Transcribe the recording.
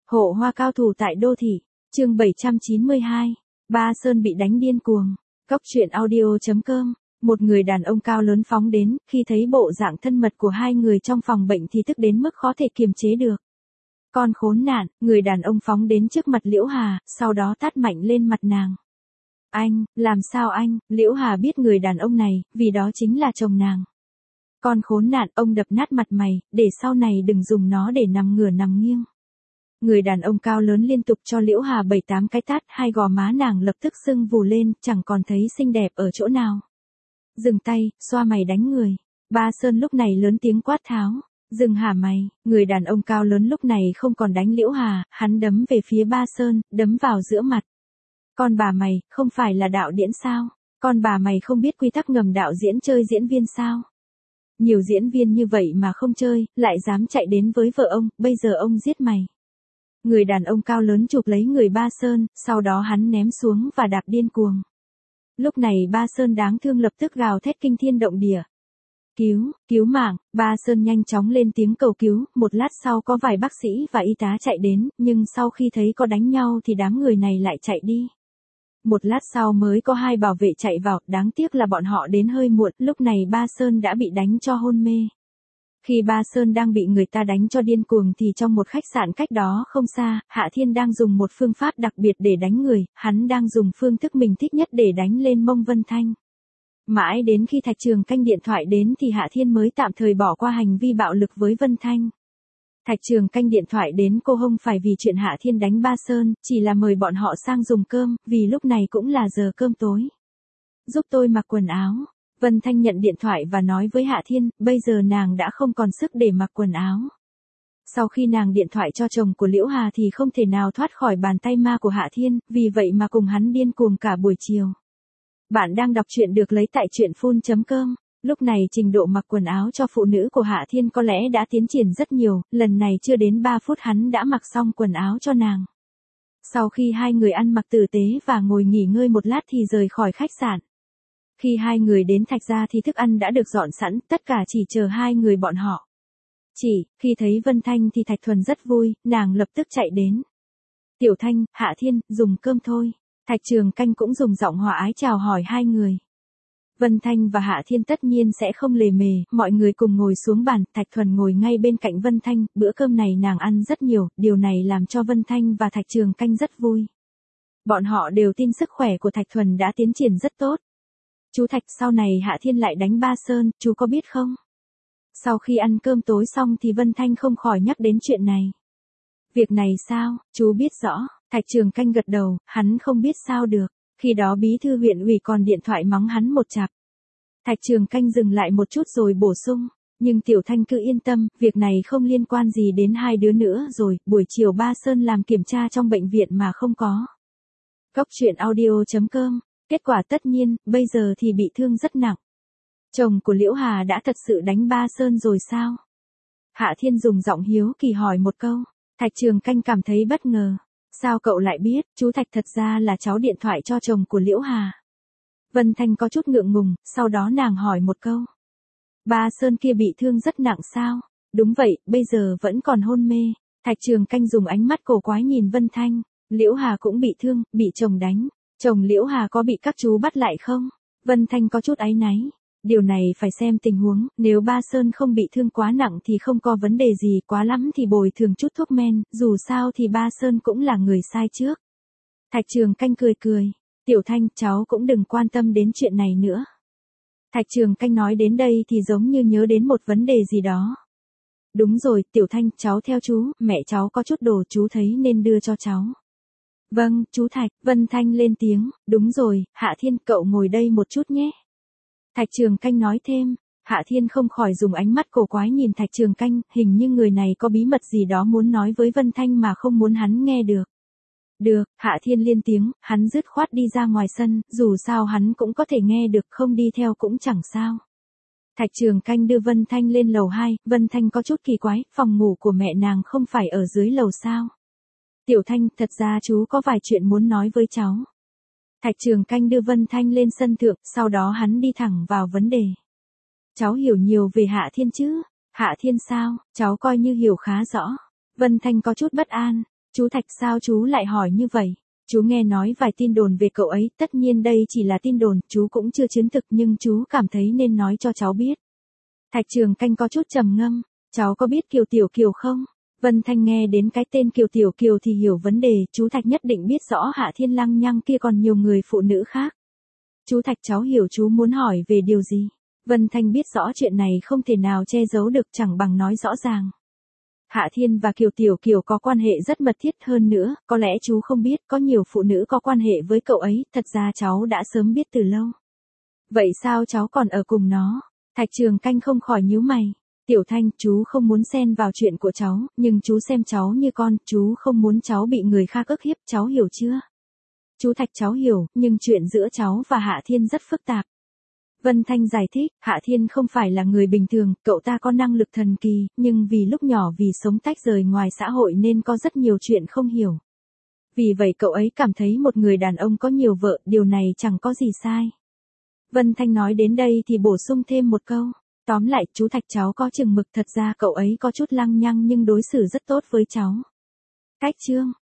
Hộ hoa cao thủ tại đô thị, chương 792, Ba Sơn bị đánh điên cuồng. Góc truyện audio.com. Một người đàn ông cao lớn phóng đến, khi thấy bộ dạng thân mật của hai người trong phòng bệnh thì tức đến mức khó thể kiềm chế được. Con khốn nạn, người đàn ông phóng đến trước mặt Liễu Hà, sau đó tát mạnh lên mặt nàng. Anh, làm sao anh? Liễu Hà biết người đàn ông này, vì đó chính là chồng nàng. Con khốn nạn, ông đập nát mặt mày, để sau này đừng dùng nó để nằm ngửa nằm nghiêng. Người đàn ông cao lớn liên tục cho Liễu Hà 7-8 cái tát, hai gò má nàng lập tức sưng vù lên, chẳng còn thấy xinh đẹp ở chỗ nào. Dừng tay, xoa mày đánh người. Ba Sơn lúc này lớn tiếng quát tháo. Dừng hả mày? Người đàn ông cao lớn lúc này không còn đánh Liễu Hà, hắn đấm về phía Ba Sơn, đấm vào giữa mặt. Con bà mày, không phải là đạo diễn sao? Con bà mày không biết quy tắc ngầm đạo diễn chơi diễn viên sao? Nhiều diễn viên như vậy mà không chơi, lại dám chạy đến với vợ ông, bây giờ ông giết mày. Người đàn ông cao lớn chụp lấy người Ba Sơn, sau đó hắn ném xuống và đạp điên cuồng. Lúc này Ba Sơn đáng thương lập tức gào thét kinh thiên động địa. Cứu mạng, Ba Sơn nhanh chóng lên tiếng cầu cứu, một lát sau có vài bác sĩ và y tá chạy đến, nhưng sau khi thấy có đánh nhau thì đám người này lại chạy đi. Một lát sau mới có hai bảo vệ chạy vào, đáng tiếc là bọn họ đến hơi muộn, lúc này Ba Sơn đã bị đánh cho hôn mê. Khi Ba Sơn đang bị người ta đánh cho điên cuồng thì trong một khách sạn cách đó không xa, Hạ Thiên đang dùng một phương pháp đặc biệt để đánh người, hắn đang dùng phương thức mình thích nhất để đánh lên mông Vân Thanh. Mãi đến khi Thạch Trường Canh điện thoại đến thì Hạ Thiên mới tạm thời bỏ qua hành vi bạo lực với Vân Thanh. Thạch Trường Canh điện thoại đến cô không phải vì chuyện Hạ Thiên đánh Ba Sơn, chỉ là mời bọn họ sang dùng cơm, vì lúc này cũng là giờ cơm tối. Giúp tôi mặc quần áo. Vân Thanh nhận điện thoại và nói với Hạ Thiên, bây giờ nàng đã không còn sức để mặc quần áo. Sau khi nàng điện thoại cho chồng của Liễu Hà thì không thể nào thoát khỏi bàn tay ma của Hạ Thiên, vì vậy mà cùng hắn điên cuồng cả buổi chiều. Bạn đang đọc truyện được lấy tại truyện.com. Lúc này trình độ mặc quần áo cho phụ nữ của Hạ Thiên có lẽ đã tiến triển rất nhiều, lần này chưa đến 3 phút hắn đã mặc xong quần áo cho nàng. Sau khi hai người ăn mặc tử tế và ngồi nghỉ ngơi một lát thì rời khỏi khách sạn. Khi hai người đến Thạch gia thì thức ăn đã được dọn sẵn, tất cả chỉ chờ hai người bọn họ. Khi thấy Vân Thanh thì Thạch Thuần rất vui, nàng lập tức chạy đến. Tiểu Thanh, Hạ Thiên, dùng cơm thôi. Thạch Trường Canh cũng dùng giọng hòa ái chào hỏi hai người. Vân Thanh và Hạ Thiên tất nhiên sẽ không lề mề, mọi người cùng ngồi xuống bàn, Thạch Thuần ngồi ngay bên cạnh Vân Thanh, bữa cơm này nàng ăn rất nhiều, điều này làm cho Vân Thanh và Thạch Trường Canh rất vui. Bọn họ đều tin sức khỏe của Thạch Thuần đã tiến triển rất tốt. Chú Thạch, sau này Hạ Thiên lại đánh Ba Sơn, chú có biết không? Sau khi ăn cơm tối xong thì Vân Thanh không khỏi nhắc đến chuyện này. Việc này sao, chú biết rõ, Thạch Trường Canh gật đầu, hắn không biết sao được, khi đó bí thư huyện ủy còn điện thoại mắng hắn một chặp. Thạch Trường Canh dừng lại một chút rồi bổ sung, nhưng Tiểu Thanh cứ yên tâm, việc này không liên quan gì đến hai đứa nữa rồi, buổi chiều Ba Sơn làm kiểm tra trong bệnh viện mà không có. Góc truyện audio.com. Kết quả tất nhiên, bây giờ thì bị thương rất nặng. Chồng của Liễu Hà đã thật sự đánh Ba Sơn rồi sao? Hạ Thiên dùng giọng hiếu kỳ hỏi một câu. Thạch Trường Canh cảm thấy bất ngờ. Sao cậu lại biết, chú Thạch thật ra là cháu điện thoại cho chồng của Liễu Hà. Vân Thanh có chút ngượng ngùng, sau đó nàng hỏi một câu. Ba Sơn kia bị thương rất nặng sao? Đúng vậy, bây giờ vẫn còn hôn mê. Thạch Trường Canh dùng ánh mắt cổ quái nhìn Vân Thanh. Liễu Hà cũng bị thương, bị chồng đánh. Chồng Liễu Hà có bị các chú bắt lại không? Vân Thanh có chút áy náy. Điều này phải xem tình huống, nếu Ba Sơn không bị thương quá nặng thì không có vấn đề gì, quá lắm thì bồi thường chút thuốc men, dù sao thì Ba Sơn cũng là người sai trước. Thạch Trường Canh cười. Tiểu Thanh, cháu cũng đừng quan tâm đến chuyện này nữa. Thạch Trường Canh nói đến đây thì giống như nhớ đến một vấn đề gì đó. Đúng rồi, Tiểu Thanh, cháu theo chú, mẹ cháu có chút đồ chú thấy nên đưa cho cháu. Vâng, chú Thạch, Vân Thanh lên tiếng, đúng rồi, Hạ Thiên cậu ngồi đây một chút nhé. Thạch Trường Canh nói thêm, Hạ Thiên không khỏi dùng ánh mắt cổ quái nhìn Thạch Trường Canh, hình như người này có bí mật gì đó muốn nói với Vân Thanh mà không muốn hắn nghe được. Được, Hạ Thiên lên tiếng, hắn dứt khoát đi ra ngoài sân, dù sao hắn cũng có thể nghe được, không đi theo cũng chẳng sao. Thạch Trường Canh đưa Vân Thanh lên lầu 2, Vân Thanh có chút kỳ quái, phòng ngủ của mẹ nàng không phải ở dưới lầu sao? Tiểu Thanh, thật ra chú có vài chuyện muốn nói với cháu. Thạch Trường Canh đưa Vân Thanh lên sân thượng, sau đó hắn đi thẳng vào vấn đề. Cháu hiểu nhiều về Hạ Thiên chứ? Hạ Thiên sao? Cháu coi như hiểu khá rõ. Vân Thanh có chút bất an. Chú Thạch sao chú lại hỏi như vậy? Chú nghe nói vài tin đồn về cậu ấy, tất nhiên đây chỉ là tin đồn, chú cũng chưa chứng thực nhưng chú cảm thấy nên nói cho cháu biết. Thạch Trường Canh có chút trầm ngâm, cháu có biết Kiều Tiểu Kiều không? Vân Thanh nghe đến cái tên Kiều Tiểu Kiều thì hiểu vấn đề, chú Thạch nhất định biết rõ Hạ Thiên Lăng Nhăng kia còn nhiều người phụ nữ khác. Chú Thạch cháu hiểu chú muốn hỏi về điều gì. Vân Thanh biết rõ chuyện này không thể nào che giấu được, chẳng bằng nói rõ ràng. Hạ Thiên và Kiều Tiểu Kiều có quan hệ rất mật thiết, hơn nữa, có lẽ chú không biết, có nhiều phụ nữ có quan hệ với cậu ấy, thật ra cháu đã sớm biết từ lâu. Vậy sao cháu còn ở cùng nó? Thạch Trường Canh không khỏi nhíu mày. Tiểu Thanh, chú không muốn xen vào chuyện của cháu, nhưng chú xem cháu như con, chú không muốn cháu bị người khác ức hiếp, cháu hiểu chưa? Chú Thạch cháu hiểu, nhưng chuyện giữa cháu và Hạ Thiên rất phức tạp. Vân Thanh giải thích, Hạ Thiên không phải là người bình thường, cậu ta có năng lực thần kỳ, nhưng vì lúc nhỏ vì sống tách rời ngoài xã hội nên có rất nhiều chuyện không hiểu. Vì vậy cậu ấy cảm thấy một người đàn ông có nhiều vợ, điều này chẳng có gì sai. Vân Thanh nói đến đây thì bổ sung thêm một câu. Tóm lại, chú Thạch cháu có chừng mực, thật ra cậu ấy có chút lăng nhăng nhưng đối xử rất tốt với cháu. Cách chương